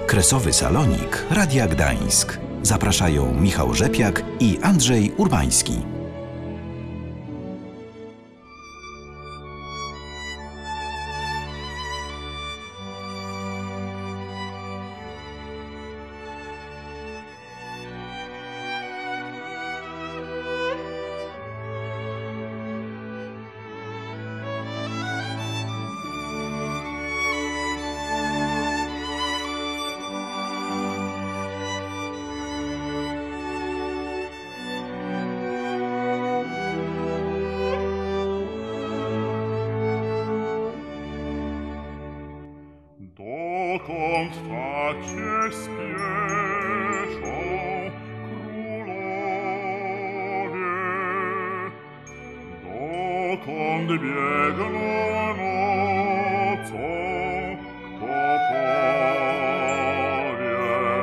Kresowy Salonik Radia Gdańsk. Zapraszają Michał Rzepiak i Andrzej Urbański. Dokąd tak się spieszą królowie? Dokąd biegną nocą? Kto powie?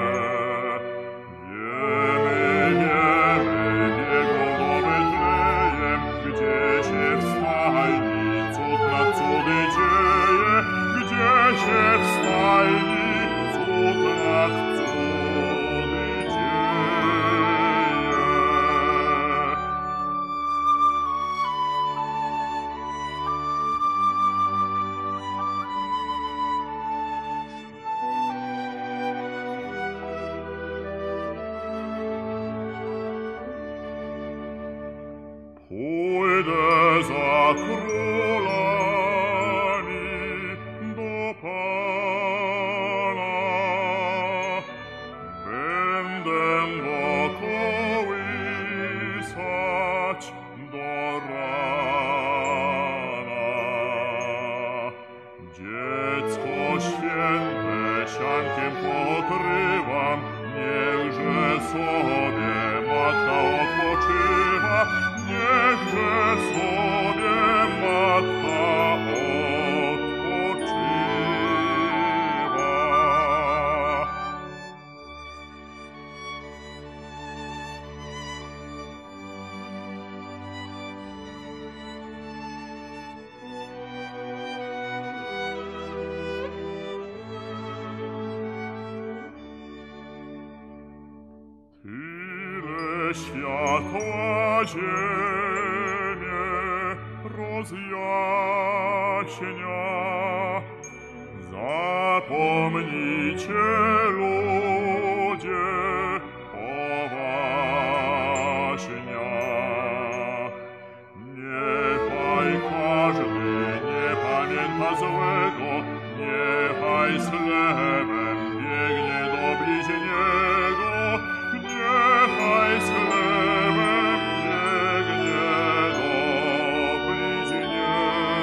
Wiemy, biegną do Betlejem, gdzie się w stajni cud na cudy dzieje, gdzie się w stajni cud nad cudy dzieje. Pójdę za królami do Pana, będę go kołysać do rana. Dziecko święte siankiem pokrywam, niechże sobie matka odpoczywa, niechże sobie matka odpoczywa. Tyle światła ziemię rozjaśnia. Zapomnijcie, ludzie, o waśniach. Niechaj każdy nie pamięta złego, niechaj z chlebem biegnie do bliźniego, niechaj z chlebem biegnie do bliźniego.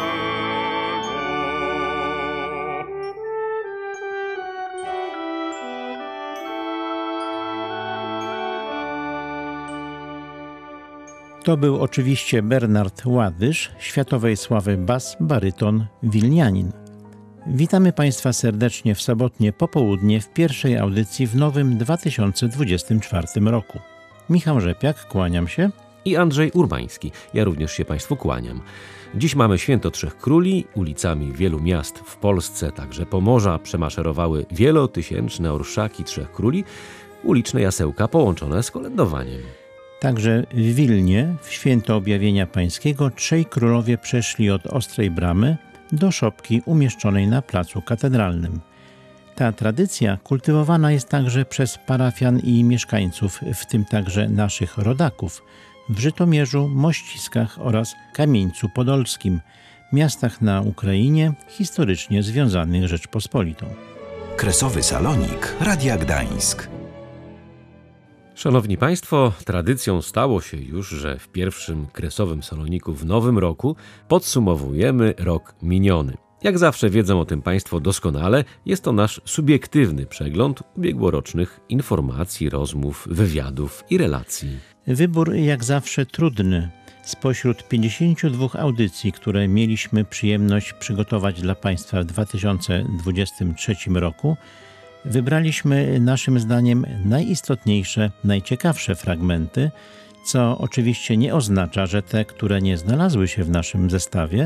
To był oczywiście Bernard Ładysz, światowej sławy bas, baryton, wilnianin. Witamy Państwa serdecznie w sobotnie popołudnie w pierwszej audycji w nowym 2024 roku. Michał Rzepiak, kłaniam się. I Andrzej Urbański. Ja również się Państwu kłaniam. Dziś mamy Święto Trzech Króli. Ulicami wielu miast w Polsce, także Pomorza, przemaszerowały wielotysięczne orszaki Trzech Króli, uliczne jasełka połączone z kolędowaniem. Także w Wilnie w święto Objawienia Pańskiego trzej królowie przeszli od Ostrej Bramy do szopki umieszczonej na placu katedralnym. Ta tradycja kultywowana jest także przez parafian i mieszkańców, w tym także naszych rodaków, w Żytomierzu, Mościskach oraz Kamieńcu Podolskim, miastach na Ukrainie historycznie związanych z Rzeczpospolitą. Kresowy Salonik Radia Gdańsk. Szanowni Państwo, tradycją stało się już, że w pierwszym Kresowym Saloniku w nowym roku podsumowujemy rok miniony. Jak zawsze wiedzą o tym Państwo doskonale, jest to nasz subiektywny przegląd ubiegłorocznych informacji, rozmów, wywiadów i relacji. Wybór jak zawsze trudny. Spośród 52 audycji, które mieliśmy przyjemność przygotować dla Państwa w 2023 roku, wybraliśmy naszym zdaniem najistotniejsze, najciekawsze fragmenty, co oczywiście nie oznacza, że te, które nie znalazły się w naszym zestawie,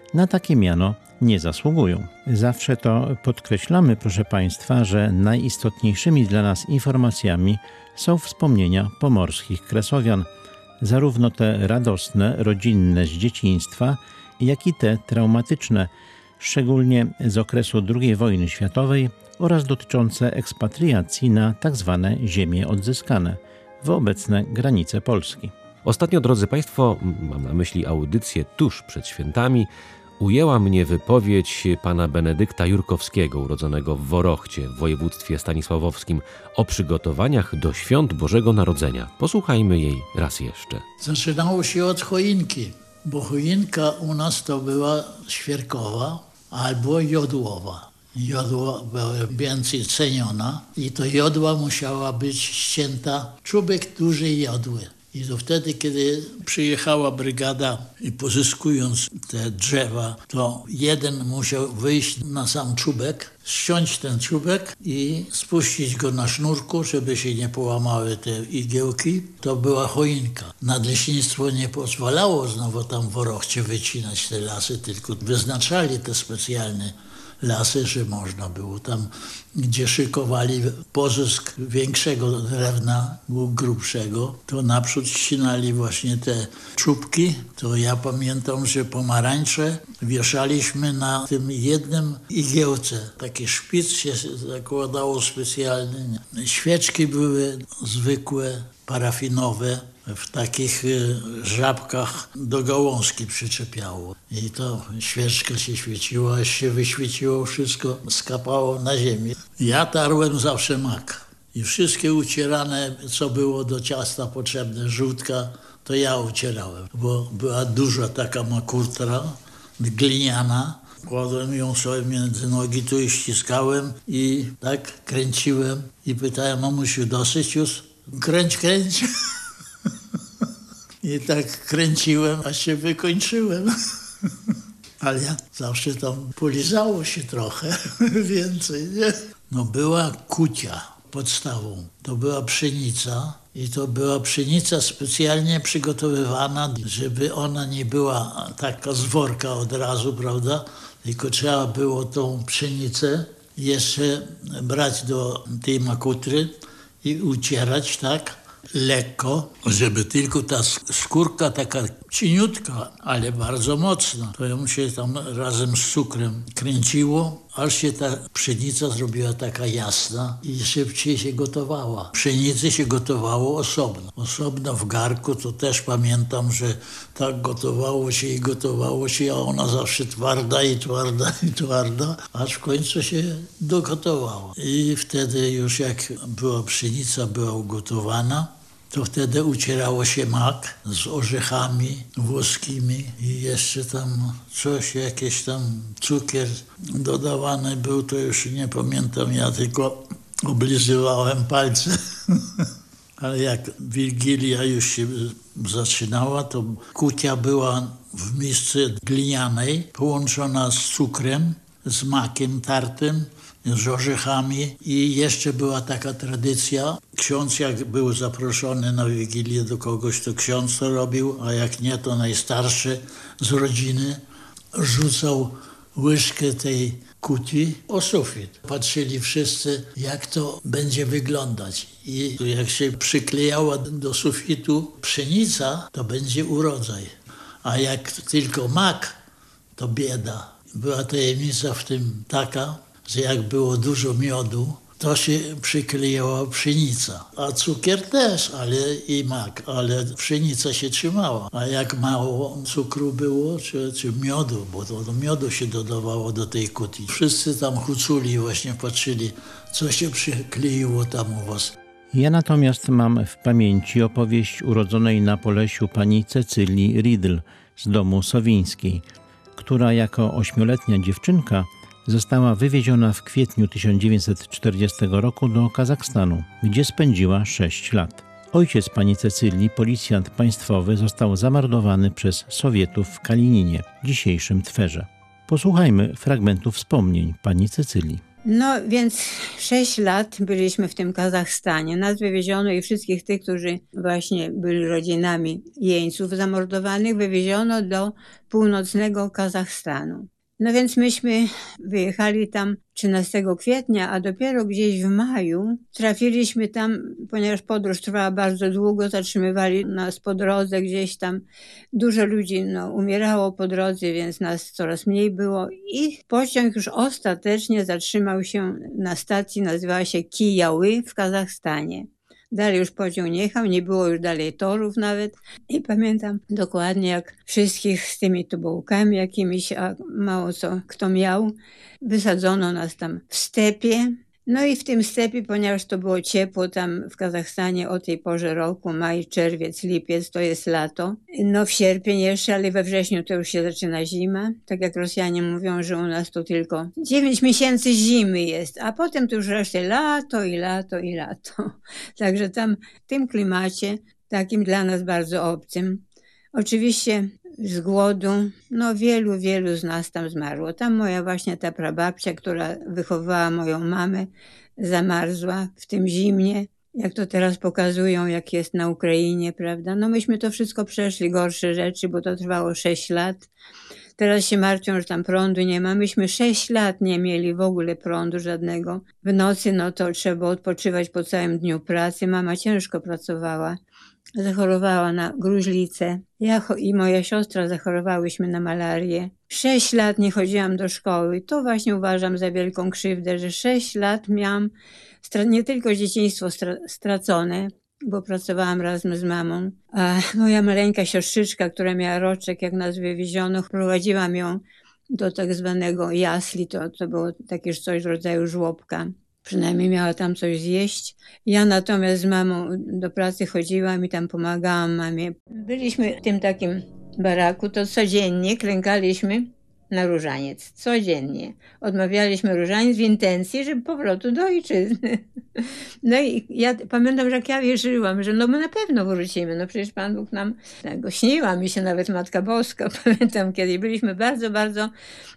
na takie miano nie zasługują. Zawsze to podkreślamy, proszę Państwa, że najistotniejszymi dla nas informacjami są wspomnienia pomorskich Kresowian, zarówno te radosne, rodzinne z dzieciństwa, jak i te traumatyczne, szczególnie z okresu II wojny światowej oraz dotyczące ekspatriacji na tzw. ziemie odzyskane, w obecne granice Polski. Ostatnio, drodzy Państwo, mam na myśli audycję tuż przed świętami, ujęła mnie wypowiedź pana Benedykta Jurkowskiego, urodzonego w Worochcie w województwie stanisławowskim, o przygotowaniach do świąt Bożego Narodzenia. Posłuchajmy jej raz jeszcze. Zaczynało się od choinki, bo choinka u nas to była świerkowa albo jodłowa. Jodła była więcej ceniona i to jodła musiała być ścięta, czubek dużej jodły. I to wtedy, kiedy przyjechała brygada i pozyskując te drzewa, to jeden musiał wyjść na sam czubek, ściąć ten czubek i spuścić go na sznurku, żeby się nie połamały te igiełki. To była choinka. Nadleśnictwo nie pozwalało znowu tam w Worochcie wycinać te lasy, tylko wyznaczali te specjalne lasy, że można było tam, gdzie szykowali pozysk większego drewna lub grubszego, to naprzód ścinali właśnie te czubki. To ja pamiętam, że pomarańcze wieszaliśmy na tym jednym igiełce. Taki szpic się zakładało specjalny. Świeczki były zwykłe, parafinowe, w takich żabkach do gałązki przyczepiało. I to świeczka się świeciła, aż się wyświeciło, wszystko skapało na ziemię. Ja tarłem zawsze mak. I wszystkie ucierane, co było do ciasta potrzebne, żółtka, to ja ucierałem. Bo była duża taka makurtra, gliniana. Kładłem ją sobie między nogi, tu i ściskałem i tak kręciłem. I pytałem, mamusiu, dosyć już? Kręć. I tak kręciłem, aż się wykończyłem. Ale ja zawsze tam polizało się trochę więcej, nie? No była kucia podstawą. To była pszenica i to była pszenica specjalnie przygotowywana, żeby ona nie była taka z worka od razu, prawda? Tylko trzeba było tą pszenicę jeszcze brać do tej makutry i ucierać tak lekko, żeby tylko ta skórka taka cieniutka, ale bardzo mocna. To ją się tam razem z cukrem kręciło, aż się ta pszenica zrobiła taka jasna i szybciej się gotowała. Pszenicę się gotowało osobno. Osobno w garku to też pamiętam, że tak gotowało się, a ona zawsze twarda, aż w końcu się dogotowała. I wtedy już jak pszenica była ugotowana, to wtedy ucierało się mak z orzechami włoskimi i jeszcze tam coś, jakiś tam cukier dodawany był, to już nie pamiętam, ja tylko oblizywałem palce. Ale jak Wigilia już się zaczynała, to kucia była w misce glinianej, połączona z cukrem, z makiem tartym, z orzechami i jeszcze była taka tradycja. Ksiądz jak był zaproszony na Wigilię do kogoś, to ksiądz to robił, a jak nie, to najstarszy z rodziny rzucał łyżkę tej kuti o sufit. Patrzyli wszyscy, jak to będzie wyglądać. I jak się przyklejała do sufitu pszenica, to będzie urodzaj. A jak tylko mak, to bieda. Była tajemnica w tym taka, że jak było dużo miodu, to się przyklejała pszenica. A cukier też, ale i mak, ale pszenica się trzymała. A jak mało cukru było, czy miodu, bo to do miodu się dodawało do tej kuti. Wszyscy tam huculi, właśnie patrzyli, co się przykleiło tam u was. Ja natomiast mam w pamięci opowieść urodzonej na Polesiu pani Cecylii Ridl z domu Sowińskiej, która jako 8-letnia dziewczynka została wywieziona w kwietniu 1940 roku do Kazachstanu, gdzie spędziła 6 lat. Ojciec pani Cecylii, policjant państwowy, został zamordowany przez Sowietów w Kalininie, dzisiejszym Twerze. Posłuchajmy fragmentu wspomnień pani Cecylii. No więc 6 lat byliśmy w tym Kazachstanie. Nas wywieziono i wszystkich tych, którzy właśnie byli rodzinami jeńców zamordowanych, wywieziono do północnego Kazachstanu. No więc myśmy wyjechali tam 13 kwietnia, a dopiero gdzieś w maju trafiliśmy tam, ponieważ podróż trwała bardzo długo, zatrzymywali nas po drodze gdzieś tam. Dużo ludzi umierało po drodze, więc nas coraz mniej było i pociąg już ostatecznie zatrzymał się na stacji, nazywała się Kijały w Kazachstanie. Dalej już pociąg nie jechał, nie było już dalej torów nawet. I pamiętam dokładnie, jak wszystkich z tymi tobołkami jakimiś, a mało co kto miał, wysadzono nas tam w stepie. No i w tym stepie, ponieważ to było ciepło tam w Kazachstanie o tej porze roku, maj, czerwiec, lipiec, to jest lato. No w sierpień jeszcze, ale we wrześniu to już się zaczyna zima. Tak jak Rosjanie mówią, że u nas to tylko 9 miesięcy zimy jest, a potem to już resztę lato i lato i lato. Także tam w tym klimacie, takim dla nas bardzo obcym, oczywiście z głodu, wielu z nas tam zmarło. Tam moja właśnie ta prababcia, która wychowywała moją mamę, zamarzła w tym zimnie, jak to teraz pokazują, jak jest na Ukrainie, prawda? No myśmy to wszystko przeszli, gorsze rzeczy, bo to trwało 6 lat. Teraz się martwią, że tam prądu nie ma. Myśmy 6 lat nie mieli w ogóle prądu żadnego. W nocy to trzeba odpoczywać po całym dniu pracy. Mama ciężko pracowała. Zachorowała na gruźlicę. Ja i moja siostra zachorowałyśmy na malarię. 6 lat nie chodziłam do szkoły. To właśnie uważam za wielką krzywdę, że 6 lat miałam nie tylko dzieciństwo stracone, bo pracowałam razem z mamą, a moja maleńka siostrzyczka, która miała roczek, jak nas wywieziono, prowadziłam ją do tak zwanego jasli, to było takie coś w rodzaju żłobka. Przynajmniej miała tam coś zjeść. Ja natomiast z mamą do pracy chodziłam i tam pomagałam mamie. Byliśmy w tym takim baraku, to codziennie klękaliśmy na różaniec. Codziennie. Odmawialiśmy różaniec w intencji, żeby powrotu do ojczyzny. No i ja pamiętam, że jak ja wierzyłam, że my na pewno wrócimy. No przecież Pan Bóg nam śniła mi się nawet Matka Boska. Pamiętam, kiedy byliśmy bardzo, bardzo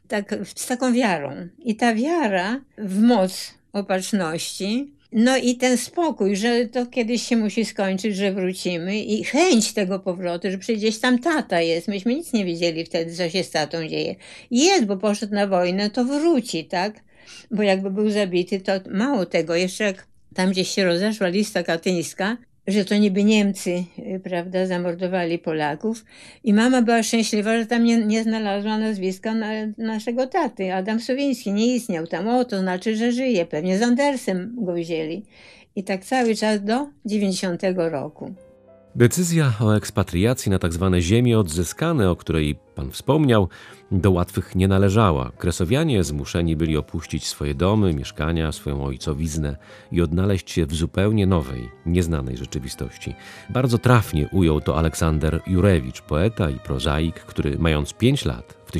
z taką wiarą. I ta wiara w moc opatrzności, i ten spokój, że to kiedyś się musi skończyć, że wrócimy i chęć tego powrotu, że przecież tam tata jest. Myśmy nic nie wiedzieli wtedy, co się z tatą dzieje. Jest, bo poszedł na wojnę, to wróci, tak? Bo jakby był zabity, to mało tego, jeszcze jak tam gdzieś się rozeszła lista katyńska, że to niby Niemcy, prawda, zamordowali Polaków i mama była szczęśliwa, że tam nie znalazła nazwiska naszego taty. Adam Sowiński nie istniał tam. To znaczy, że żyje. Pewnie z Andersem go wzięli. I tak cały czas do 90 roku. Decyzja o ekspatriacji na tzw. ziemie odzyskane, o której Pan wspomniał, do łatwych nie należała. Kresowianie zmuszeni byli opuścić swoje domy, mieszkania, swoją ojcowiznę i odnaleźć się w zupełnie nowej, nieznanej rzeczywistości. Bardzo trafnie ujął to Aleksander Jurewicz, poeta i prozaik, który mając 5 lat w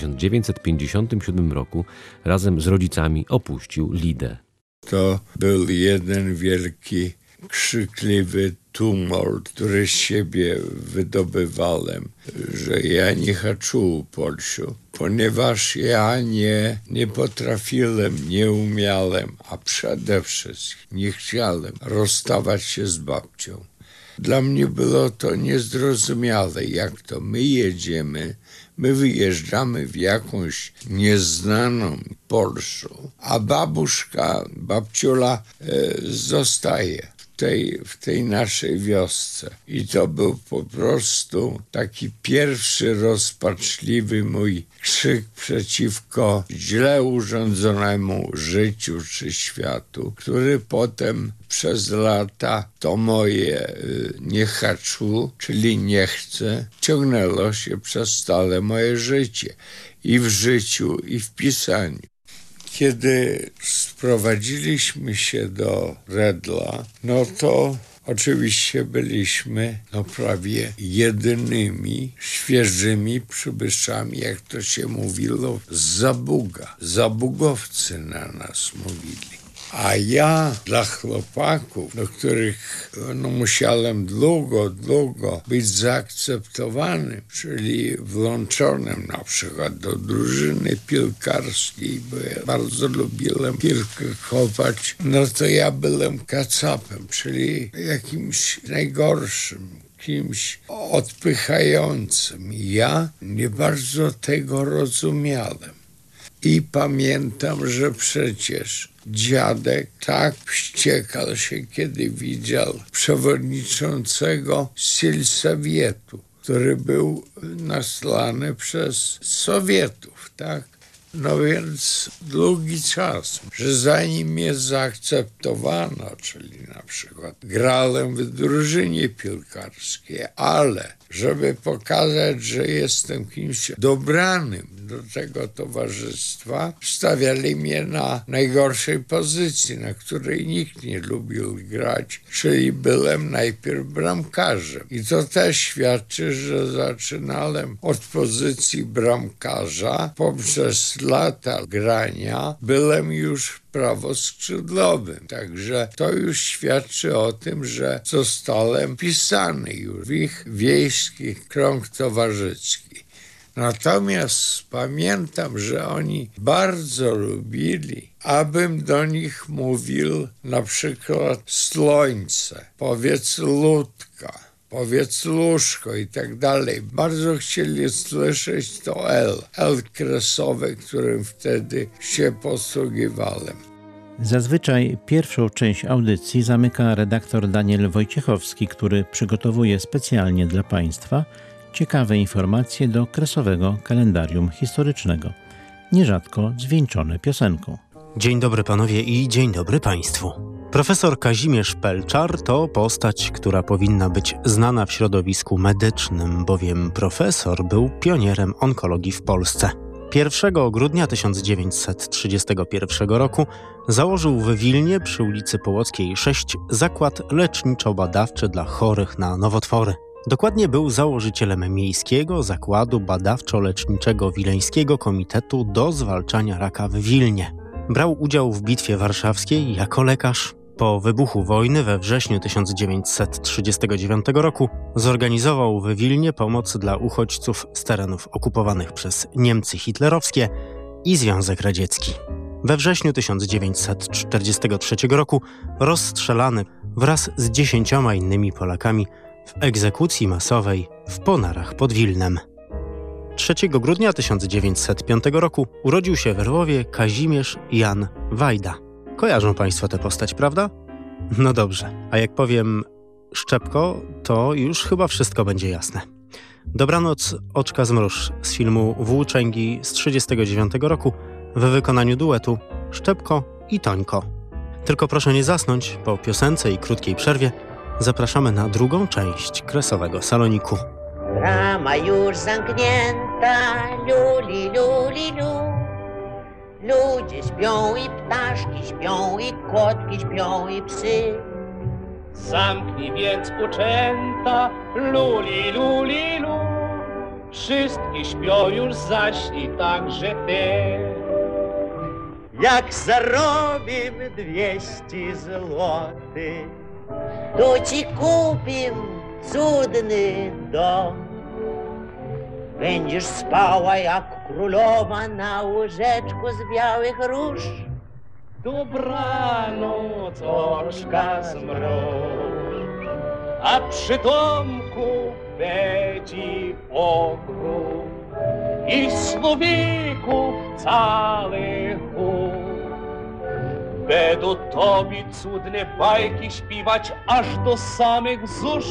1957 roku razem z rodzicami opuścił Lidę. To był jeden wielki, krzykliwy tumult, który z siebie wydobywałem, że ja nie chcę Polszu, ponieważ ja nie potrafiłem, nie umiałem, a przede wszystkim nie chciałem rozstawać się z babcią. Dla mnie było to niezrozumiałe, jak to my jedziemy, my wyjeżdżamy w jakąś nieznaną Polskę, a babciula zostaje w tej naszej wiosce. I to był po prostu taki pierwszy rozpaczliwy mój krzyk przeciwko źle urządzonemu życiu czy światu, który potem przez lata to moje nie chcę, czyli nie chcę, ciągnęło się przez całe moje życie. I w życiu, i w pisaniu. Kiedy sprowadziliśmy się do Redla, to oczywiście byliśmy prawie jedynymi świeżymi przybyszami, jak to się mówiło, z Zabuga. Zabugowcy na nas mówili. A ja dla chłopaków, do których musiałem długo być zaakceptowanym, czyli włączonym na przykład do drużyny piłkarskiej, bo ja bardzo lubiłem piłkę kopać, no to ja byłem kacapem, czyli jakimś najgorszym, kimś odpychającym. Ja nie bardzo tego rozumiałem. I pamiętam, że przecież dziadek tak wściekał się, kiedy widział przewodniczącego Selsowietu, który był naslany przez Sowietów, tak? No więc długi czas, że zanim mnie zaakceptowano, czyli na przykład grałem w drużynie piłkarskiej, ale żeby pokazać, że jestem kimś dobranym do tego towarzystwa, stawiali mnie na najgorszej pozycji, na której nikt nie lubił grać, czyli byłem najpierw bramkarzem. I to też świadczy, że zaczynałem od pozycji bramkarza. Poprzez lata grania byłem już prawoskrzydłowym. Także to już świadczy o tym, że zostałem wpisany już w ich wiejski krąg towarzyski. Natomiast pamiętam, że oni bardzo lubili, abym do nich mówił na przykład słońce, powiedz ludka, powiedz łóżko i tak dalej. Bardzo chcieli słyszeć to L kresowe, którym wtedy się posługiwałem. Zazwyczaj pierwszą część audycji zamyka redaktor Daniel Wojciechowski, który przygotowuje specjalnie dla Państwa ciekawe informacje do kresowego kalendarium historycznego, nierzadko zwieńczone piosenką. Dzień dobry panowie i dzień dobry państwu. Profesor Kazimierz Pelczar to postać, która powinna być znana w środowisku medycznym, bowiem profesor był pionierem onkologii w Polsce. 1 grudnia 1931 roku założył w Wilnie przy ulicy Połockiej 6 zakład leczniczo-badawczy dla chorych na nowotwory. Dokładnie był założycielem Miejskiego Zakładu Badawczo-Leczniczego Wileńskiego Komitetu do Zwalczania Raka w Wilnie. Brał udział w Bitwie Warszawskiej jako lekarz. Po wybuchu wojny we wrześniu 1939 roku zorganizował w Wilnie pomoc dla uchodźców z terenów okupowanych przez Niemcy hitlerowskie i Związek Radziecki. We wrześniu 1943 roku rozstrzelany wraz z 10 innymi Polakami w egzekucji masowej w Ponarach pod Wilnem. 3 grudnia 1905 roku urodził się w Lwowie Kazimierz Jan Wajda. Kojarzą Państwo tę postać, prawda? No dobrze, a jak powiem Szczepko, to już chyba wszystko będzie jasne. Dobranoc, oczka zmruż z filmu Włóczęgi z 1939 roku w wykonaniu duetu Szczepko i Tońko. Tylko proszę nie zasnąć, po piosence i krótkiej przerwie zapraszamy na drugą część kresowego saloniku. Brama już zamknięta, luli, luli, lu. Ludzie śpią i ptaszki śpią i kotki śpią i psy. Zamknij więc uczęta, luli, luli, lu. Wszystkie śpią już, zaśnij także ty. Jak zarobimy 200 złotych, to ci kupim cudny dom. Będziesz spała jak królowa na łóżeczku z białych róż. Dobranoc, oczka zmruż, a przy domku będzie pokój i słowików cały chór. Będą tobie cudne bajki śpiewać aż do samych zórz.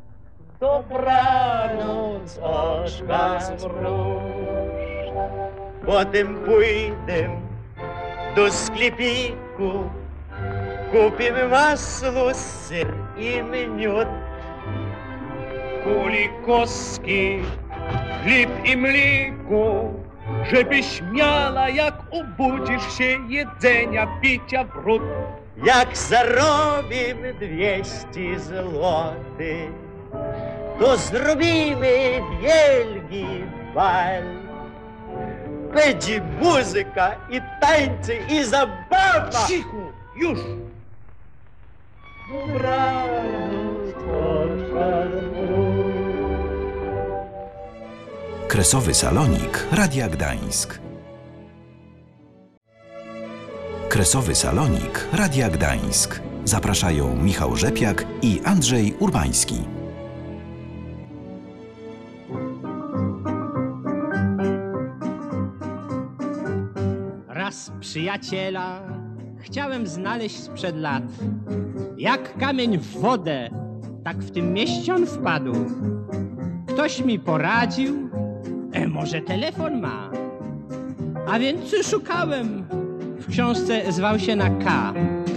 Dobranoc, oczka zmruż. Potem pójdę do sklepiku, kupimy masło, syr i miód. Kuli koski, chleb i mleko, żebyś miała, jak obudzisz się, jedzenia, picia wrót. Jak zarobimy 200 złotych, to zrobimy wielki bal. Będzie muzyka i tańce i zabawa. Cicho, Już! Dobranoc, Kresowy salonik Radia Gdańsk. Kresowy salonik Radia Gdańsk. Zapraszają Michał Rzepiak i Andrzej Urbański. Raz przyjaciela chciałem znaleźć sprzed lat. Jak kamień w wodę, tak w tym mieście on wpadł. Ktoś mi poradził, może telefon ma. A więc szukałem. W książce zwał się na K.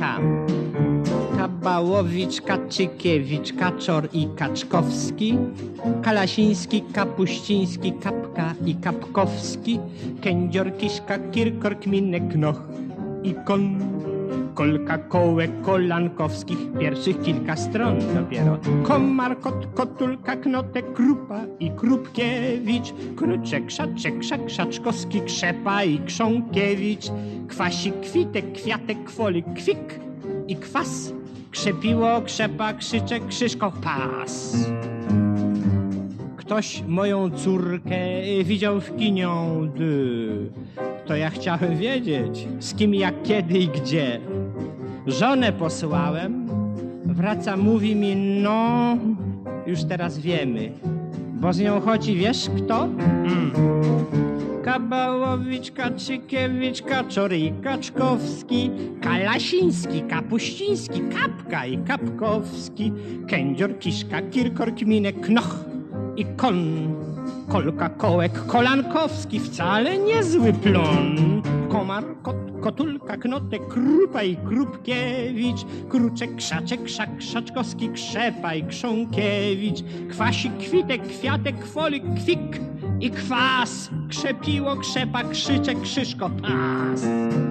Kabałowicz, Kaczykiewicz, Kaczor i Kaczkowski, Kalasiński, Kapuściński, Kapka i Kapkowski, Kędzior, Kiszka, Kirkor, Kminek, Knoch i Kolka, Kołek, Kolankowskich, pierwszych kilka stron dopiero. Komar, Kot, Kotulka, Knotek, Krupa i Krupkiewicz, Kruczek, Krzaczek, Krzaczkowski, Krzepa i Krząkiewicz, Kwasik, Kwitek, Kwiatek, Kwolik, Kwik i Kwas, Krzepiło, Krzepa, Krzyczek, Krzyżko, Pas. Ktoś moją córkę widział w kinią, to ja chciałem wiedzieć, z kim, jak, kiedy i gdzie. Żonę posłałem, wraca, mówi mi, no, już teraz wiemy, bo z nią chodzi, wiesz kto? Kabałowicz, Kaczykiewicz, Kaczor i Kaczkowski, Kalasiński, Kapuściński, Kapka i Kapkowski, Kędzior, Kiszka, Kirkor, Kminek, Knoch i Kolka, Kołek, Kolankowski, wcale niezły plon. Komar, Kot, Kotulka, Knotek, Krupa i Krupkiewicz, Kruczek, Krzaczek, Krzaczkowski, Krzepa i Krząkiewicz, Kwasik, Kwitek, Kwiatek, Kwolik, Kwik i Kwas, Krzepiło, Krzepa, Krzyczek, Krzyżko, Pas.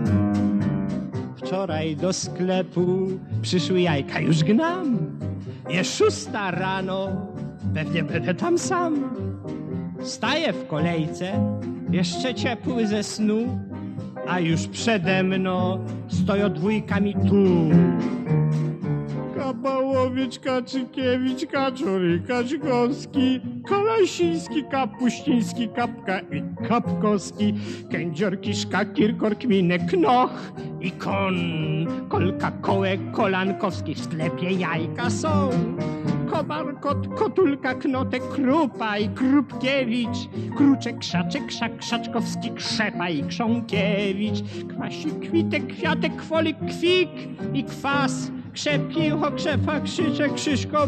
Wczoraj do sklepu przyszły jajka, już gnam. Jest 6 rano, pewnie będę tam sam. Staję w kolejce, jeszcze ciepły ze snu, a już przede mną stoją dwójkami tu. Kabałowicz, Kaczykiewicz, Kaczor i Kaczkowski, Kalasiński, Kapuściński, Kapka i Kapkowski, Kędzior, Kiszka, Kirkor, Kminek, Knoch i Kolka, Kołek, Kolankowski, w sklepie jajka są. Komar, Kot, Kotulka, Knotek, Krupa i Krupkiewicz, Kruczek, Krzaczek, Krzaczkowski, Krzepa i Krząkiewicz, Kwasik, Kwitek, Kwiatek, Kwolik, Kwik i Kwas, Krzepiło, Krzepa, Krzyczek, Krzyżko,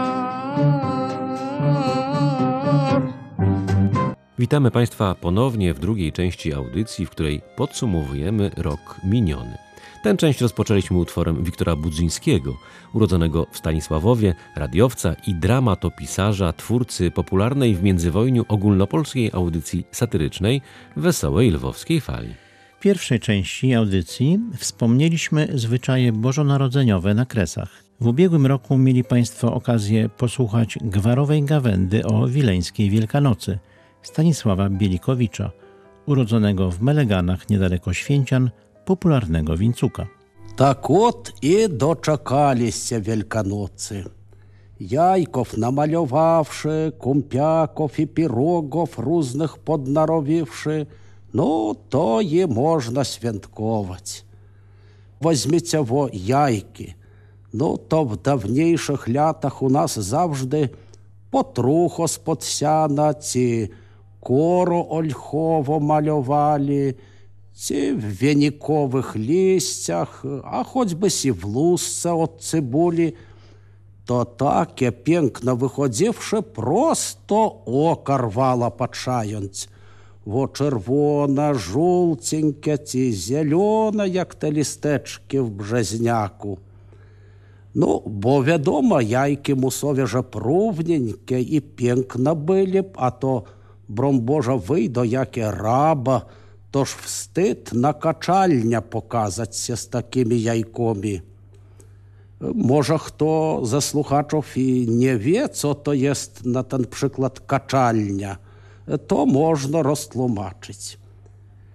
Pas. Witamy Państwa ponownie w drugiej części audycji, w której podsumowujemy rok miniony. Tę część rozpoczęliśmy utworem Wiktora Budzyńskiego, urodzonego w Stanisławowie, radiowca i dramatopisarza, twórcy popularnej w międzywojniu ogólnopolskiej audycji satyrycznej Wesołej Lwowskiej Fali. W pierwszej części audycji wspomnieliśmy zwyczaje bożonarodzeniowe na Kresach. W ubiegłym roku mieli Państwo okazję posłuchać gwarowej gawędy o wileńskiej Wielkanocy Stanisława Bielikowicza, urodzonego w Meleganach niedaleko Święcian, popularnego Wincuka. Tak от і дочекалися Великоноcy. Jajków namalowawszy, kumpiaków i pirogów różnych podnarobiwszy, no to je można świętkować. Weźmiecie wo jajki, no to w dawniejszych latach u nas zawsze potrucho spod siana, ci koro olchowo malowali, ci w wienikowych liściach, a choćby si w lusce od cybuli, to takie piękno wychodziwsze prosto oko rwало patrzając. Wo czerwone, żółcienkie, ci zielone, jak te listeczki w brzezniaku. No, bo wiadomo, jajki musowie, że prównienьkie i piękne byli, a to, broń Boże, wyjdą jakie raba, toż wstyd na kaczalnia pokazać się z takimi jajkami. Może kto ze słuchaczów i nie wie, co to jest na ten przykład kaczalnia, to można roztłumaczyć.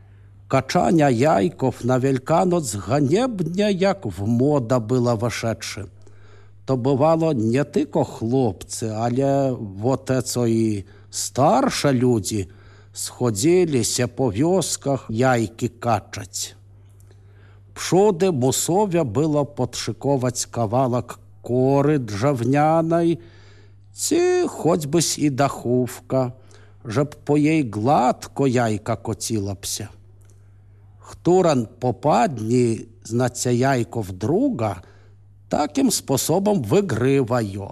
Kaczania jajków na Wielkanoc ganiebnie jak w moda była weszedszy. To bywało nie tylko chłopcy, ale te, co i starsze ludzie schodzili się po wioskach jajki kaczać. Przody musowie było podszykować kawałek kory drzewnianej, czy choćby i dachówka, żeby po jej gładko jajka kociła się. Któran popadnie, znacie jajko w druga, takim sposobem wygrywa ją.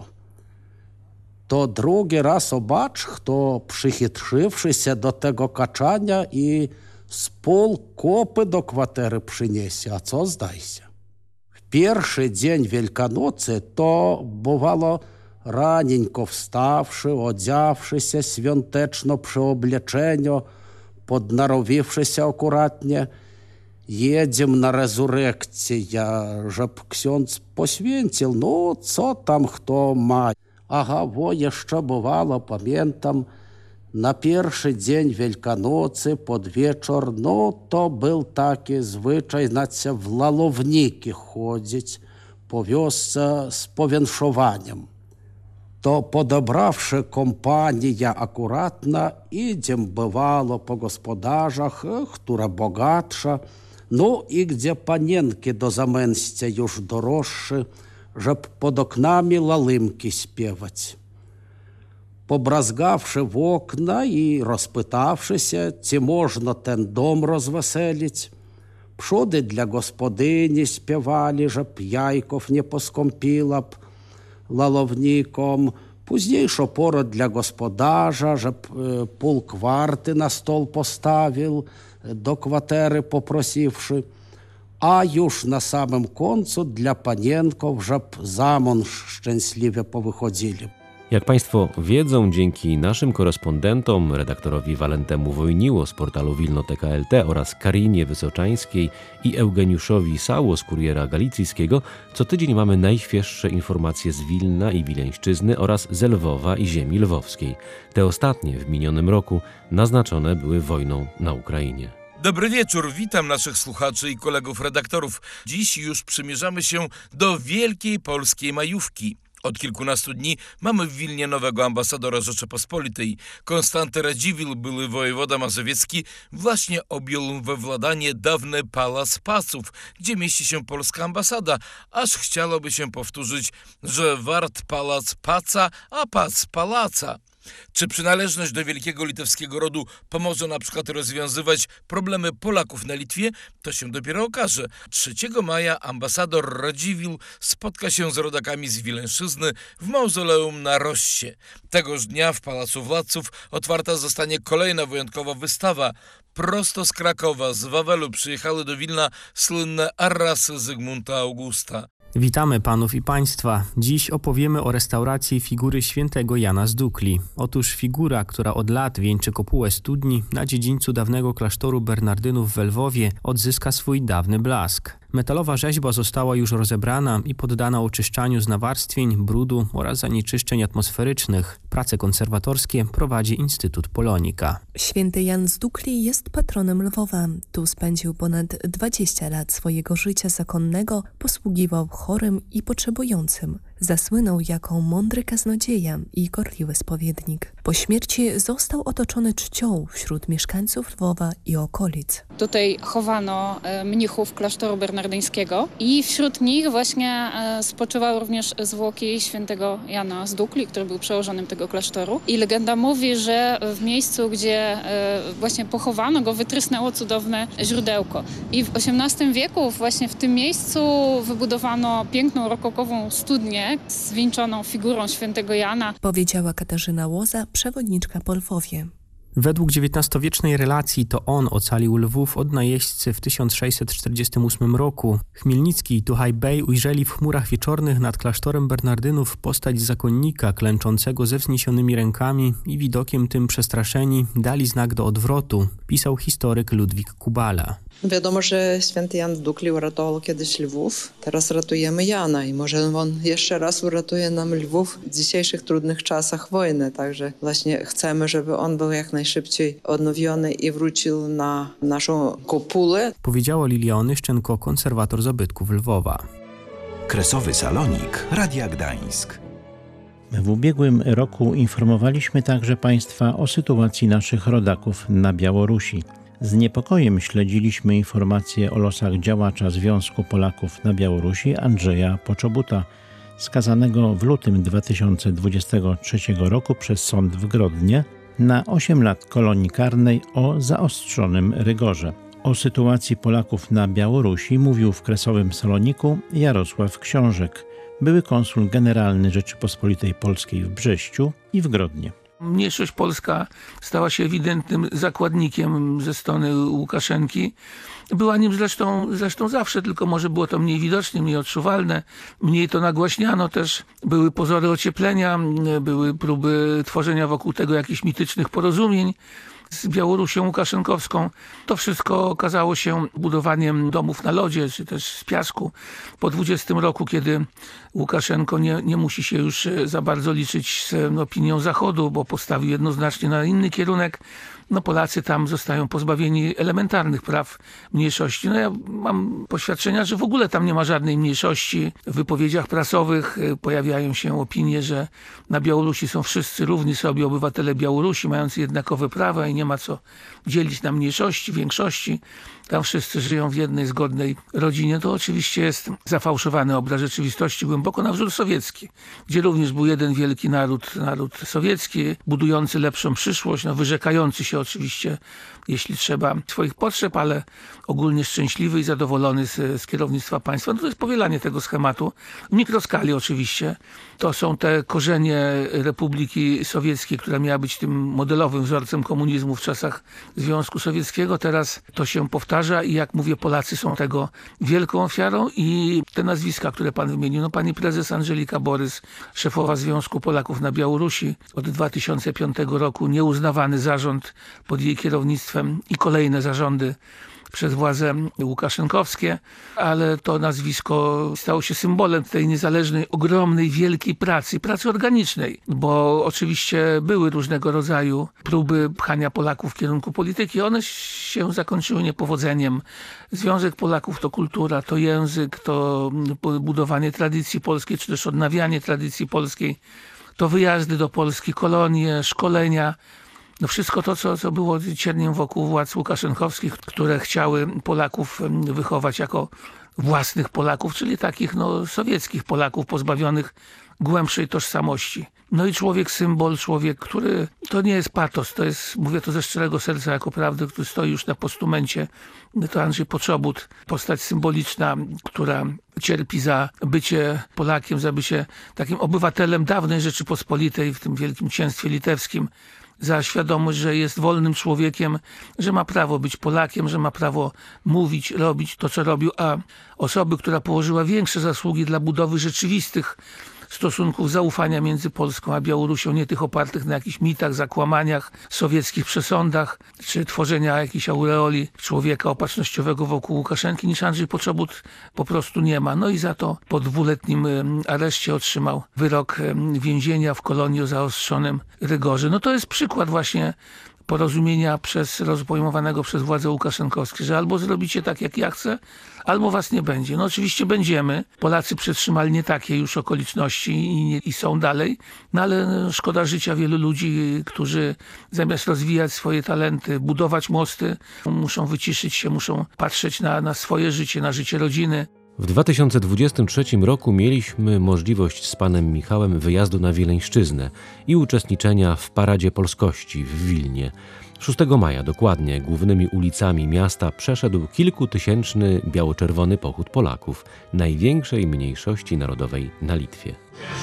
To drugi raz obacz, kto przychytrzywszy się do tego kaczania i z pół kopy do kwatery przyniesie, a co zdaj się. W pierwszy dzień Wielkanocy to bywało ranieńko wstawszy, odziawszy się świąteczno przy obleczeniu, podnarowiwszy się akuratnie, jedziemy na rezurekcję, żeby ksiądz poświęcił, no co tam kto ma. Aha, bo jeszcze bywało, pamiętam, na pierwszy dzień Wielkanocy pod wieczór, no to był taki zwyczaj, znaczy w lalowniki chodzić po wiosce z powierszowaniem. To podobrawszy kompanię akuratna, idziemy bywało po gospodarzach, która bogatsza, no i gdzie panienki do zamęścia już doroższe, żeby pod oknami lalymki śpiewać. Pobrazgawszy w okna i rozpytawszy się, czy można ten dom rozweselić, przody dla gospodyni śpiewali, żeby jajków nie poskąpiła lalownikom, późniejszo porad dla gospodarza, żeby pół kwarty na stol postawił, do kwatery poprosiwszy, a już na samym końcu dla panienków, żeby za mąż szczęśliwie powychodzili. Jak Państwo wiedzą, dzięki naszym korespondentom, redaktorowi Walentemu Wojniło z portalu Wilnoteka.lt oraz Karinie Wysoczańskiej i Eugeniuszowi Sało z Kuriera Galicyjskiego, co tydzień mamy najświeższe informacje z Wilna i Wileńszczyzny oraz z Lwowa i ziemi lwowskiej. Te ostatnie w minionym roku naznaczone były wojną na Ukrainie. Dobry wieczór, witam naszych słuchaczy i kolegów redaktorów. Dziś już przymierzamy się do wielkiej polskiej majówki. Od kilkunastu dni mamy w Wilnie nowego ambasadora Rzeczypospolitej. Konstanty Radziwiłł, były wojewoda mazowiecki, właśnie objął we władanie dawny Pałac Paców, gdzie mieści się polska ambasada, aż chciałoby się powtórzyć, że wart Pałac Paca, a Pac Palaca. Czy przynależność do wielkiego litewskiego rodu pomoże na przykład rozwiązywać problemy Polaków na Litwie? To się dopiero okaże. 3 maja ambasador Radziwiłł spotka się z rodakami z Wileńszczyzny w mauzoleum na Rossie. Tegoż dnia w Pałacu Władców otwarta zostanie kolejna wyjątkowa wystawa. Prosto z Krakowa, z Wawelu przyjechały do Wilna słynne arrasy Zygmunta Augusta. Witamy panów i państwa. Dziś opowiemy o restauracji figury świętego Jana z Dukli. Otóż figura, która od lat wieńczy kopułę studni na dziedzińcu dawnego klasztoru Bernardynów w Lwowie, odzyska swój dawny blask. Metalowa rzeźba została już rozebrana i poddana oczyszczaniu z nawarstwień, brudu oraz zanieczyszczeń atmosferycznych. Prace konserwatorskie prowadzi Instytut Polonika. Święty Jan z Dukli jest patronem Lwowa. Tu spędził ponad 20 lat swojego życia zakonnego, posługiwał chorym i potrzebującym. Zasłynął jako mądry kaznodzieja i gorliwy spowiednik. Po śmierci został otoczony czcią wśród mieszkańców Lwowa i okolic. Tutaj chowano mnichów klasztoru bernardyńskiego i wśród nich właśnie spoczywały również zwłoki świętego Jana z Dukli, który był przełożonym tego klasztoru. I legenda mówi, że w miejscu, gdzie właśnie pochowano go, wytrysnęło cudowne źródełko. I w XVIII wieku właśnie w tym miejscu wybudowano piękną rokokową studnię zwieńczoną figurą świętego Jana. Powiedziała Katarzyna Łoza, przewodniczka po Lwowie. Według XIX-wiecznej relacji to on ocalił Lwów od najeźdźcy w 1648 roku. Chmielnicki i Tuchaj-Bey ujrzeli w chmurach wieczornych nad klasztorem Bernardynów postać zakonnika klęczącego ze wzniesionymi rękami i widokiem tym przestraszeni dali znak do odwrotu, pisał historyk Ludwik Kubala. Wiadomo, że święty Jan z Dukli uratował kiedyś Lwów. Teraz ratujemy Jana i może on jeszcze raz uratuje nam Lwów w dzisiejszych trudnych czasach wojny. Także właśnie chcemy, żeby on był jak najszybciej odnowiony i wrócił na naszą kopulę. Powiedziała Lilia Onyszczenko, konserwator zabytków Lwowa. Kresowy Salonik Radia Gdańsk. W ubiegłym roku informowaliśmy także Państwa o sytuacji naszych rodaków na Białorusi. Z niepokojem śledziliśmy informacje o losach działacza Związku Polaków na Białorusi Andrzeja Poczobuta, skazanego w lutym 2023 roku przez sąd w Grodnie na 8 lat kolonii karnej o zaostrzonym rygorze. O sytuacji Polaków na Białorusi mówił w Kresowym Saloniku Jarosław Książek, były konsul generalny Rzeczypospolitej Polskiej w Brześciu i w Grodnie. Mniejszość polska stała się ewidentnym zakładnikiem ze strony Łukaszenki. Była nim zresztą zawsze, tylko może było to mniej widoczne, mniej odczuwalne, mniej to nagłaśniano też. Były pozory ocieplenia, były próby tworzenia wokół tego jakichś mitycznych porozumień z Białorusią łukaszenkowską. To wszystko okazało się budowaniem domów na lodzie, czy też z piasku. Po 20 roku, kiedy Łukaszenko nie musi się już za bardzo liczyć z opinią Zachodu, bo postawił jednoznacznie na inny kierunek, Polacy tam zostają pozbawieni elementarnych praw mniejszości. Ja mam poświadczenia, że w ogóle tam nie ma żadnej mniejszości. W wypowiedziach prasowych pojawiają się opinie, że na Białorusi są wszyscy równi sobie obywatele Białorusi, mający jednakowe prawa i nie ma co dzielić na mniejszości, większości. Tam wszyscy żyją w jednej, zgodnej rodzinie. To oczywiście jest zafałszowany obraz rzeczywistości, głęboko na wzór sowiecki, gdzie również był jeden wielki naród sowiecki, budujący lepszą przyszłość, wyrzekający się oczywiście, jeśli trzeba, swoich potrzeb, ale ogólnie szczęśliwy i zadowolony z kierownictwa państwa. To jest powielanie tego schematu, w mikroskali oczywiście. To są te korzenie Republiki Sowieckiej, która miała być tym modelowym wzorcem komunizmu w czasach Związku Sowieckiego. Teraz to się powtarza i jak mówię, Polacy są tego wielką ofiarą i te nazwiska, które pan wymienił, pani prezes Andżelika Borys, szefowa Związku Polaków na Białorusi, od 2005 roku nieuznawany zarząd pod jej kierownictwem i kolejne zarządy przez władze łukaszenkowskie, ale to nazwisko stało się symbolem tej niezależnej, ogromnej, wielkiej pracy organicznej, bo oczywiście były różnego rodzaju próby pchania Polaków w kierunku polityki. One się zakończyły niepowodzeniem. Związek Polaków to kultura, to język, to budowanie tradycji polskiej, czy też odnawianie tradycji polskiej, to wyjazdy do Polski, kolonie, szkolenia. Wszystko to, co było cierniem wokół władz łukaszenkowskich, które chciały Polaków wychować jako własnych Polaków, czyli takich sowieckich Polaków pozbawionych głębszej tożsamości. I człowiek symbol, człowiek, który to nie jest patos, to jest, mówię to ze szczerego serca jako prawdę, który stoi już na postumencie, to Andrzej Poczobut, postać symboliczna, która cierpi za bycie Polakiem, za bycie takim obywatelem dawnej Rzeczypospolitej w tym Wielkim Księstwie Litewskim, za świadomość, że jest wolnym człowiekiem, że ma prawo być Polakiem, że ma prawo mówić, robić to, co robił, a osoby, która położyła większe zasługi dla budowy rzeczywistych stosunków zaufania między Polską a Białorusią, nie tych opartych na jakichś mitach, zakłamaniach, sowieckich przesądach, czy tworzenia jakiejś aureoli człowieka opatrznościowego wokół Łukaszenki, niż Andrzej Poczobut po prostu nie ma. I za to po 2-letnim areszcie otrzymał wyrok więzienia w kolonii o zaostrzonym rygorze. To jest przykład właśnie porozumienia pojmowanego przez władze łukaszenkowskie, że albo zrobicie tak, jak ja chcę, albo was nie będzie. Oczywiście będziemy. Polacy przetrzymali nie takie już okoliczności i są dalej, ale szkoda życia wielu ludzi, którzy zamiast rozwijać swoje talenty, budować mosty, muszą wyciszyć się, muszą patrzeć na swoje życie, na życie rodziny. W 2023 roku mieliśmy możliwość z panem Michałem wyjazdu na Wileńszczyznę i uczestniczenia w Paradzie Polskości w Wilnie. 6 maja dokładnie głównymi ulicami miasta przeszedł kilkutysięczny biało-czerwony pochód Polaków, największej mniejszości narodowej na Litwie.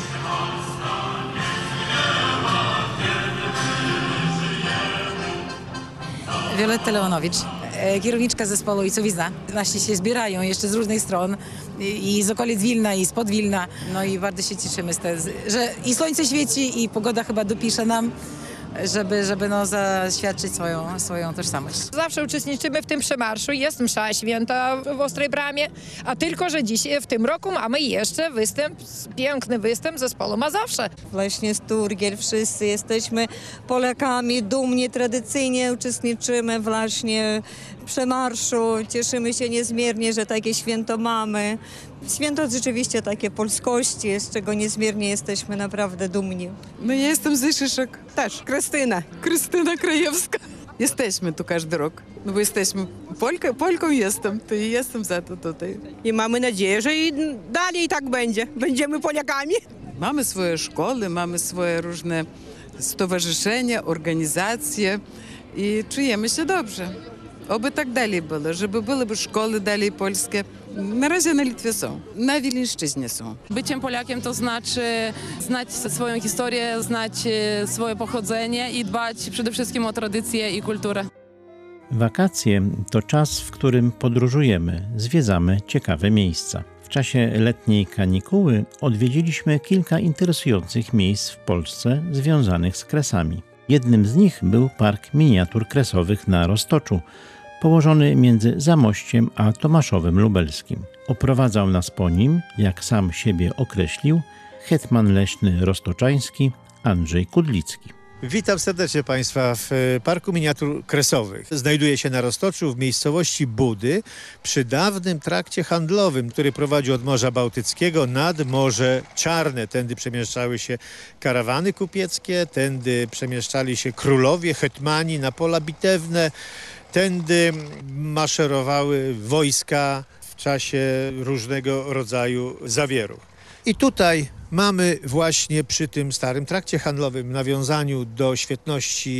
Wioletta Leonowicz, kierowniczka zespołu Ojcowizna. Nasi się zbierają jeszcze z różnych stron i z okolic Wilna, i spod Wilna. I bardzo się cieszymy, że i słońce świeci, i pogoda chyba dopisze nam, żeby zaświadczyć swoją tożsamość. Zawsze uczestniczymy w tym przemarszu, jest msza święta w Ostrej Bramie, a tylko, że dzisiaj w tym roku mamy jeszcze piękny występ zespołu Mazowsze. Właśnie Sturgiel, wszyscy jesteśmy Polakami, dumni, tradycyjnie uczestniczymy właśnie w przemarszu, cieszymy się niezmiernie, że takie święto mamy. Święto rzeczywiście takie polskości, z czego niezmiernie jesteśmy naprawdę dumni. No ja jestem z Rzeszyszek też. Krystyna Krajewska. Jesteśmy tu każdy rok, no bo jesteśmy Polką jestem, to i jestem za to tutaj. I mamy nadzieję, że i dalej tak będzie. Będziemy Polakami. Mamy swoje szkoły, mamy swoje różne stowarzyszenia, organizacje i czujemy się dobrze. Oby tak dalej było, żeby były szkoły dalej polskie. Na razie na Litwie są, na Wileńszczyźnie są. Byciem Polakiem to znaczy znać swoją historię, znać swoje pochodzenie i dbać przede wszystkim o tradycje i kulturę. Wakacje to czas, w którym podróżujemy, zwiedzamy ciekawe miejsca. W czasie letniej kanikuły odwiedziliśmy kilka interesujących miejsc w Polsce związanych z kresami. Jednym z nich był Park Miniatur Kresowych na Roztoczu, położony między Zamościem a Tomaszowem Lubelskim. Oprowadzał nas po nim, jak sam siebie określił, hetman leśny roztoczański Andrzej Kudlicki. Witam serdecznie Państwa w Parku Miniatur Kresowych. Znajduje się na Roztoczu w miejscowości Budy przy dawnym trakcie handlowym, który prowadzi od Morza Bałtyckiego nad Morze Czarne. Tędy przemieszczały się karawany kupieckie, tędy przemieszczali się królowie, hetmani na pola bitewne, tędy maszerowały wojska w czasie różnego rodzaju zawierów. I tutaj mamy właśnie przy tym starym trakcie handlowym, w nawiązaniu do świetności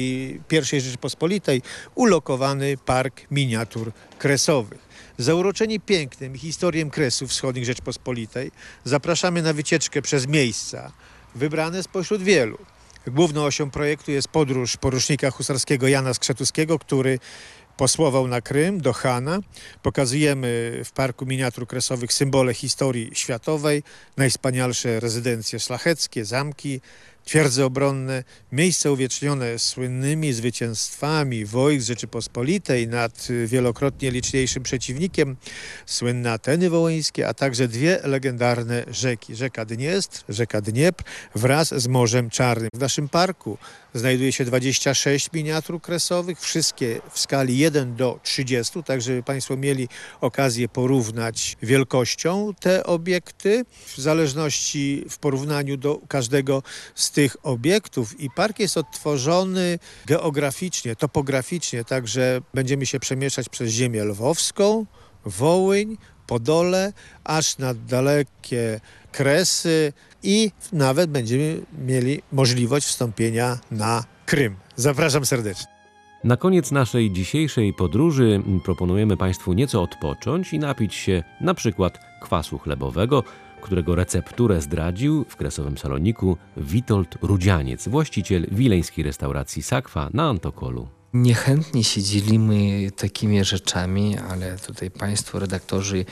I Rzeczypospolitej, ulokowany Park Miniatur Kresowych. Zauroczeni pięknym historią Kresów wschodnich Rzeczypospolitej, zapraszamy na wycieczkę przez miejsca wybrane spośród wielu. Główną osią projektu jest podróż porucznika husarskiego Jana Skrzetuskiego, który posłował na Krym do Hana. Pokazujemy w Parku Miniatur Kresowych symbole historii światowej, najwspanialsze rezydencje szlacheckie, zamki, twierdze obronne, miejsca uwiecznione słynnymi zwycięstwami wojsk Rzeczypospolitej nad wielokrotnie liczniejszym przeciwnikiem, słynne Ateny wołyńskie, a także dwie legendarne rzeki. Rzeka Dniestr, rzeka Dniepr wraz z Morzem Czarnym. W naszym parku znajduje się 26 miniatur kresowych, wszystkie w skali 1:30, tak żeby Państwo mieli okazję porównać wielkością te obiekty w zależności w porównaniu do każdego z tych obiektów. I park jest odtworzony geograficznie, topograficznie, także będziemy się przemieszczać przez ziemię lwowską, Wołyń, Podole, aż na dalekie Kresy i nawet będziemy mieli możliwość wstąpienia na Krym. Zapraszam serdecznie. Na koniec naszej dzisiejszej podróży proponujemy Państwu nieco odpocząć i napić się na przykład kwasu chlebowego, którego recepturę zdradził w Kresowym Saloniku Witold Rudzianiec, właściciel wileńskiej restauracji Sakwa na Antokolu. Niechętnie się dzielimy takimi rzeczami, ale tutaj Państwo redaktorzy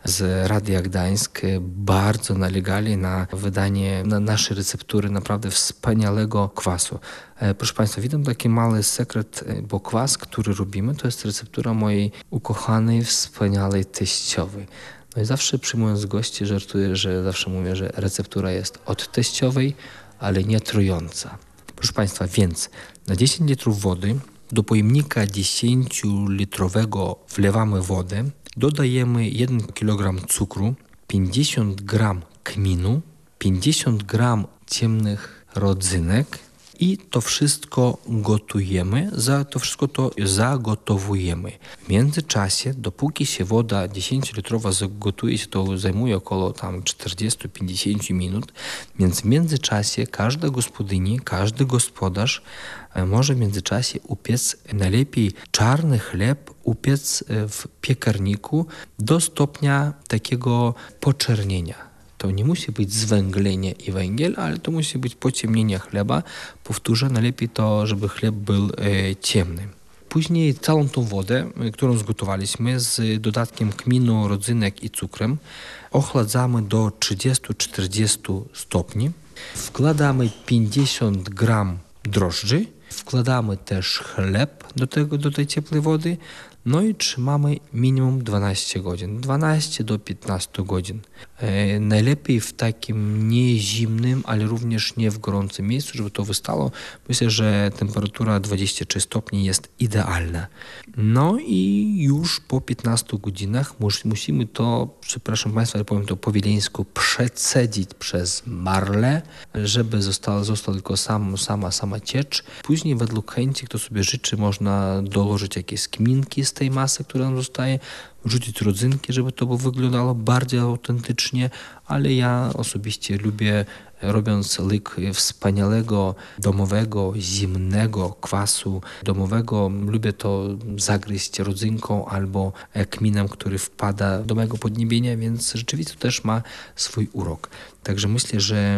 z Radia Gdańsk bardzo nalegali na wydanie naszej receptury naprawdę wspaniałego kwasu. Proszę Państwa, widzę taki mały sekret, bo kwas, który robimy, to jest receptura mojej ukochanej, wspaniałej teściowej. No i zawsze przyjmując gości żartuję, że zawsze mówię, że receptura jest od teściowej, ale nie trująca. Proszę Państwa, więc na 10 litrów wody do pojemnika 10-litrowego wlewamy wodę, dodajemy 1 kg cukru, 50 g kminu, 50 g ciemnych rodzynek i to wszystko gotujemy, to wszystko to zagotowujemy. W międzyczasie, dopóki się woda 10-litrowa zagotuje się, to zajmuje około 40-50 minut, więc w międzyczasie każda gospodyni, każdy gospodarz może w międzyczasie upiec, najlepiej czarny chleb upiec w piekarniku do stopnia takiego poczernienia. To nie musi być zwęglenie i węgiel, ale to musi być pociemnienie chleba. Powtórzę, najlepiej to, żeby chleb był ciemny. Później całą tą wodę, którą zgotowaliśmy z dodatkiem kminu, rodzynek i cukrem, ochladzamy do 30-40 stopni. Wkładamy 50 gram drożdży. Wkładamy też chleb do tej ciepłej wody, no i trzymamy minimum 12 godzin, 12 do 15 godzin. Najlepiej w takim nie zimnym, ale również nie w gorącym miejscu, żeby to wystało. Myślę, że temperatura 23 stopni jest idealna. No i już po 15 godzinach musimy to, przepraszam Państwa, ale powiem to po wileńsku, przecedzić przez marlę, żeby została tylko sama ciecz. Później według chęci, kto sobie życzy, można dołożyć jakieś kminki z tej masy, która nam zostaje, wrzucić rodzynki, żeby to wyglądało bardziej autentycznie, ale ja osobiście lubię, robiąc łyk wspaniałego, domowego, zimnego kwasu domowego, lubię to zagryźć rodzynką albo kminem, który wpada do mojego podniebienia, więc rzeczywiście to też ma swój urok. Także myślę, że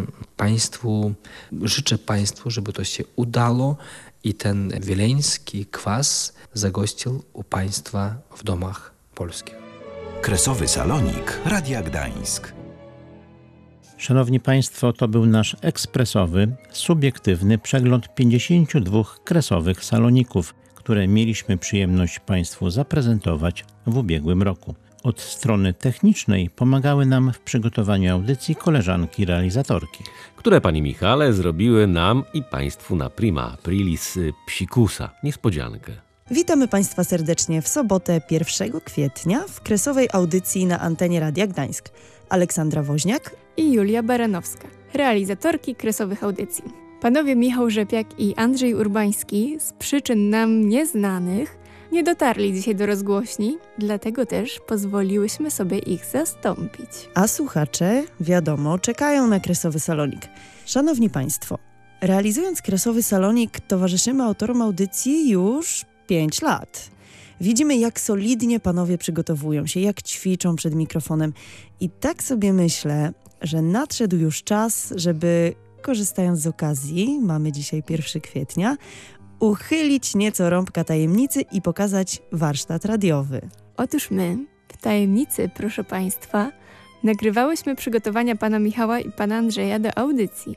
życzę Państwu, żeby to się udało i ten wileński kwas zagościł u Państwa w domach polskich. Kresowy Salonik Radia Gdańsk. Szanowni Państwo, to był nasz ekspresowy, subiektywny przegląd 52 kresowych saloników, które mieliśmy przyjemność Państwu zaprezentować w ubiegłym roku. Od strony technicznej pomagały nam w przygotowaniu audycji koleżanki realizatorki, które, Pani Michale, zrobiły nam i Państwu na prima aprilis psikusa, niespodziankę. Witamy Państwa serdecznie w sobotę 1 kwietnia w kresowej audycji na antenie Radia Gdańsk. Aleksandra Woźniak i Julia Baranowska, realizatorki kresowych audycji. Panowie Michał Rzepiak i Andrzej Urbański z przyczyn nam nieznanych nie dotarli dzisiaj do rozgłośni, dlatego też pozwoliłyśmy sobie ich zastąpić. A słuchacze, wiadomo, czekają na kresowy salonik. Szanowni Państwo, realizując kresowy salonik towarzyszymy autorom audycji już 5 lat. Widzimy, jak solidnie panowie przygotowują się, jak ćwiczą przed mikrofonem. I tak sobie myślę, że nadszedł już czas, żeby, korzystając z okazji, mamy dzisiaj 1 kwietnia, uchylić nieco rąbka tajemnicy i pokazać warsztat radiowy. Otóż my, w tajemnicy, proszę Państwa, nagrywałyśmy przygotowania pana Michała i pana Andrzeja do audycji.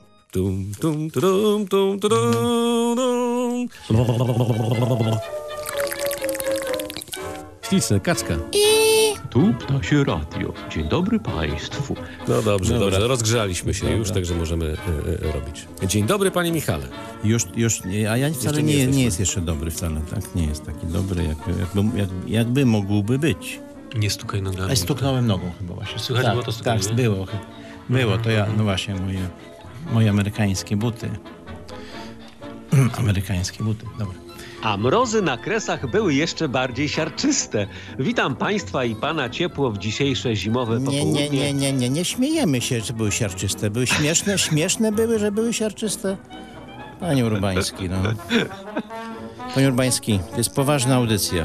Śliczne, kaczka. Tu Ptasie Radio. Dzień dobry Państwu. No dobrze, rozgrzaliśmy się już, także możemy robić. Dzień dobry, Panie Michale. Już, a ja wcale nie jest jeszcze dobry wcale, tak? Nie jest taki dobry, jakby mógłby być. Nie stukaj nogami. A stuknąłem nogą chyba właśnie. Słychać było to stukanie? Tak, było, to ja, no właśnie, moje amerykańskie buty. Amerykańskie buty, dobra. A mrozy na Kresach były jeszcze bardziej siarczyste. Witam Państwa i Pana ciepło w dzisiejsze zimowe popołudnie. Nie śmiejemy się, że były siarczyste. Były śmieszne były, że były siarczyste. Panie Urbański, no. Panie Urbański, to jest poważna audycja.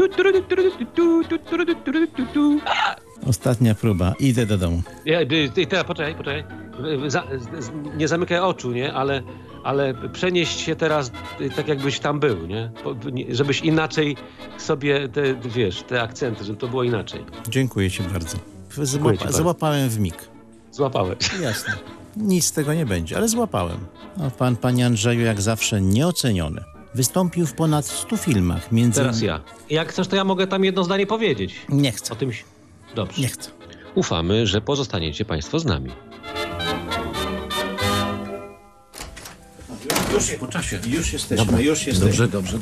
Ostatnia próba. Idę do domu. Teraz poczekaj. Nie zamykaj oczu, nie? Ale przenieść się teraz tak, jakbyś tam był, nie? Żebyś inaczej sobie te akcenty, żeby to było inaczej. Dziękuję Ci bardzo. Złapałem w mig. Złapałeś. Jasne. Nic z tego nie będzie, ale złapałem. A Panie Andrzeju, jak zawsze nieoceniony. Wystąpił w ponad 100 filmach. Teraz ja. Jak chcesz, to ja mogę tam jedno zdanie powiedzieć. Nie chcę. O tym... Dobrze. Nie chcę. Ufamy, że pozostaniecie Państwo z nami. Już po czasie. Już jesteśmy. Dobrze.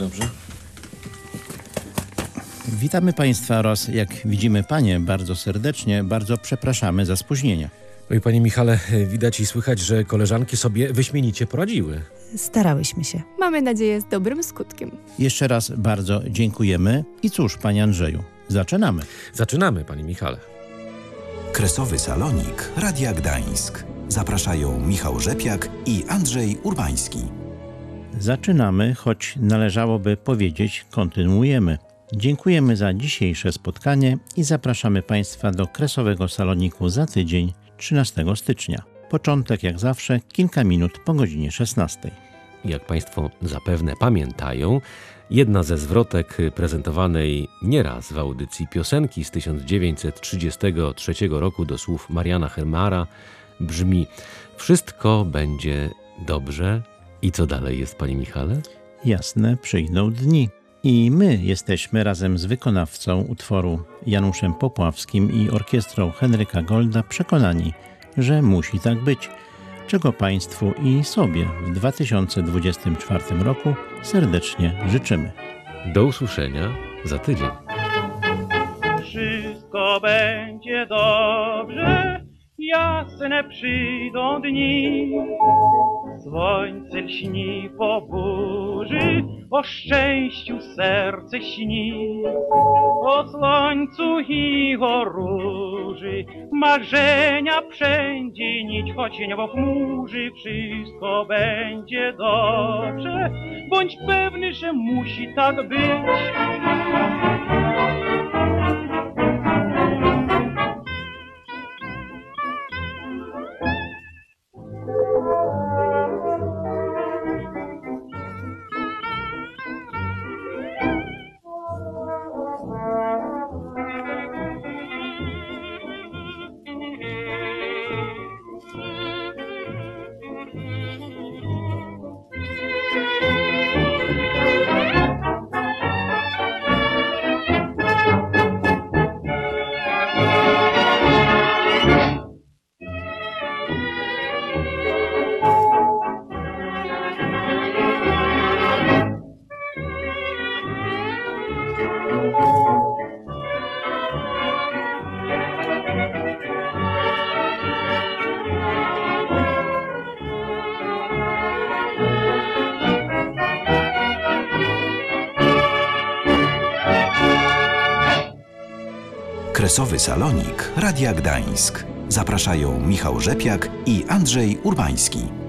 Witamy Państwa oraz, jak widzimy Panie, bardzo serdecznie, bardzo przepraszamy za spóźnienie. No i Panie Michale, widać i słychać, że koleżanki sobie wyśmienicie poradziły. Starałyśmy się. Mamy nadzieję z dobrym skutkiem. Jeszcze raz bardzo dziękujemy i cóż, Panie Andrzeju, zaczynamy. Zaczynamy, Panie Michale. Kresowy Salonik Radia Gdańsk. Zapraszają Michał Rzepiak i Andrzej Urbański. Zaczynamy, choć należałoby powiedzieć, kontynuujemy. Dziękujemy za dzisiejsze spotkanie i zapraszamy Państwa do Kresowego Saloniku za tydzień, 13 stycznia. Początek, jak zawsze, kilka minut po godzinie 16. Jak Państwo zapewne pamiętają, jedna ze zwrotek prezentowanej nieraz w audycji piosenki z 1933 roku do słów Mariana Hermara brzmi: wszystko będzie dobrze. I co dalej jest, Panie Michale? jasne przyjdą dni. I my jesteśmy razem z wykonawcą utworu Januszem Popławskim i orkiestrą Henryka Golda przekonani, że musi tak być, czego Państwu i sobie w 2024 roku serdecznie życzymy. Do usłyszenia za tydzień. Wszystko będzie dobrze, jasne przyjdą dni. Słońce lśni po burzy, o szczęściu serce śni. O słońcu i o róży, marzenia wszędzie nić, choć niebo chmurzy. Wszystko będzie dobrze, bądź pewny, że musi tak być. Kresowy Salonik Radia Gdańsk. Zapraszają Michał Rzepiak i Andrzej Urbański.